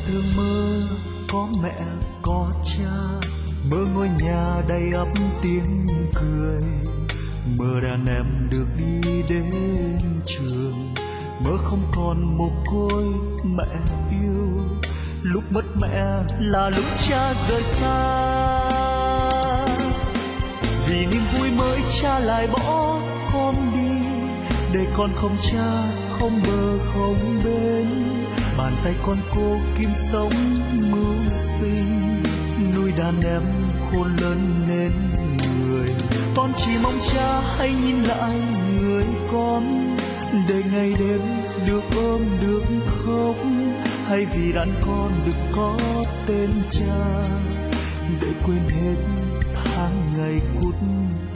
thường mơ có mẹ có cha, mơ ngôi nhà đầy ắp tiếng cười, mơ đàn em được đi đến trường, mơ không còn mồ côi mẹ yêu. Lúc mất mẹ là lúc cha rời xa, vì niềm vui mới cha lại bỏ con đi, để con không cha không bờ không bên. Bàn tay con cô kiếm sống mưu sinh, nuôi đàn em khôn lớn nên người. Con chỉ mong cha hãy nhìn lại người con, để ngày đêm được ôm được khóc, hay vì đàn con được có tên cha, để quên hết tháng ngày cút